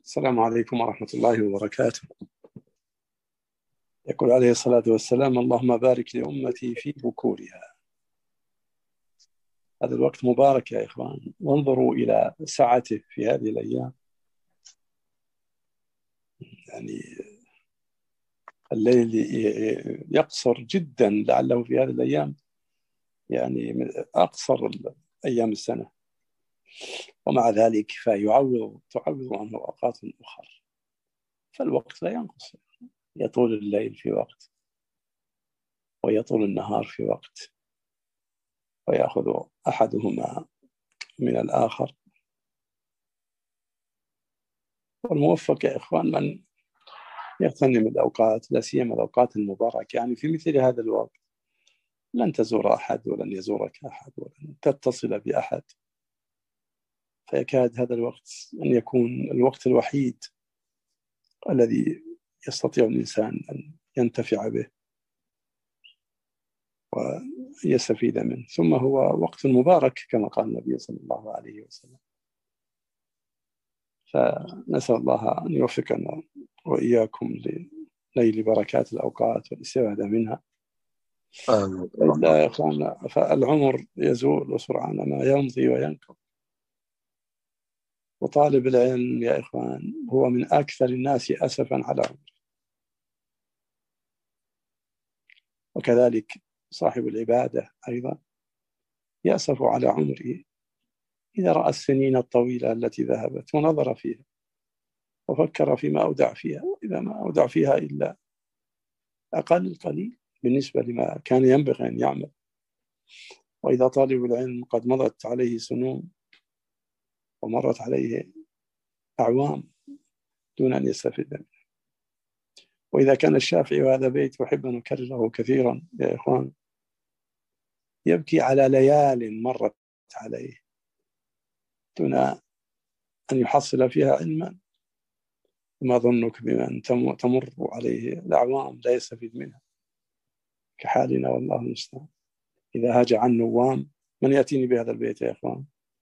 السلام عليكم ورحمة الله وبركاته. يقول عليه الصلاة والسلام: اللهم بارك لأمتي في بكورها. هذا الوقت مبارك يا إخوان، وانظروا إلى سعته في هذه الأيام. يعني الليل يقصر جدا، لعله في هذه الأيام يعني من أقصر أيام السنة، ومع ذلك تعوض عنه أوقات أخرى، فالوقت لا ينقص. يطول الليل في وقت، ويطول النهار في وقت، ويأخذ أحدهما من الآخر. والموفق يا إخوان من يغتنم الأوقات، لا سيما الأوقات المباركة. يعني في مثل هذا الوقت لن تزور أحد، ولن يزورك أحد، ولن تتصل بأحد، فيكاد هذا الوقت أن يكون الوقت الوحيد الذي يستطيع الإنسان أن ينتفع به ويستفيد منه، ثم هو وقت مبارك كما قال النبي صلى الله عليه وسلم. فنسأل الله أن يوفقنا وإياكم لنيل بركات الأوقات والاستفادة منها. إلا يا إخوان، فالعمر يزول سرعان ما يمضي وينقضي، وطالب العلم يا إخوان هو من أكثر الناس أسفا على عمره، وكذلك صاحب العبادة أيضا يأسف على عمره إذا رأى السنين الطويلة التي ذهبت ونظر فيها وفكر فيما أودع فيها، إذا ما أودع فيها إلا أقل القليل بالنسبة لما كان ينبغي أن يعمل. وإذا طالب العلم قد مضت عليه سنون ومرت عليه أعوام دون أن يستفيد منه. وإذا كان الشافعي، وهذا بيت أحب أن أكرره كثيرا يا إخوان، يبكي على ليال مرت عليه دون أن يحصل فيها علما، ما ظنك بمن تمر عليه الأعوام لا يستفيد منها، كحالنا والله المستعان. إذا هاج عن نوام، من يأتيني بهذا البيت يا إخوان؟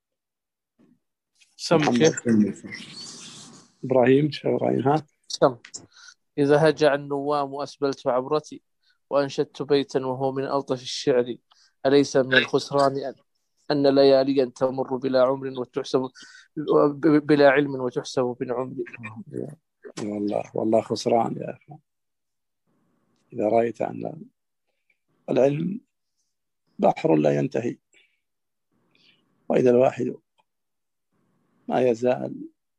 إبراهيم، شو إبراهيم؟ ها سم. إذا هجع النوام وأسبلت عبرتي وأنشدت بيتا وهو من ألطف الشعر، أليس من الخسران أن لياليا تمر بلا عمر وتحسب بلا علم وتحسب بن عمر. والله خسران يا أخي. إذا رأيت أن العلم بحر لا ينتهي، وإذا الواحد ما يزال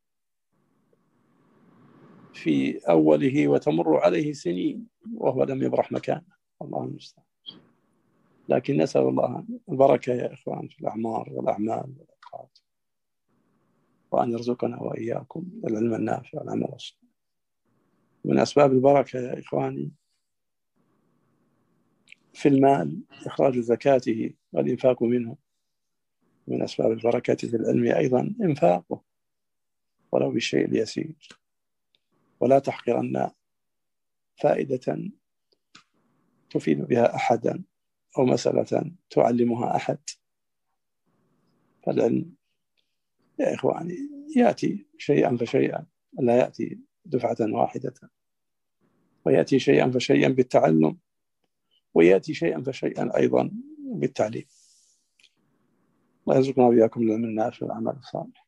في أوله وتمر عليه سنين وهو لم يبرح مكانه، الله المستعان. لكن نسأل الله البركة يا إخوان في الأعمار والأعمال والأوقات، وأن يرزقنا وإياكم العلم النافع والعمل الصالح. من أسباب البركة يا إخواني في المال إخراج زكاته والإنفاق منه. من أسباب البركة في العلم أيضا إنفاقه ولو بالشيء اليسير. ولا تحقرن فائدة تفيد بها أحدا أو مسألة تعلمها أحد. فالعلم يا إخواني يأتي شيئا فشيئا، لا يأتي دفعة واحدة، ويأتي شيئا فشيئا بالتعلم، ويأتي شيئا فشيئا أيضا بالتعليم. الله يرزقنا وإياكم العلم النافع والعمل الصالح.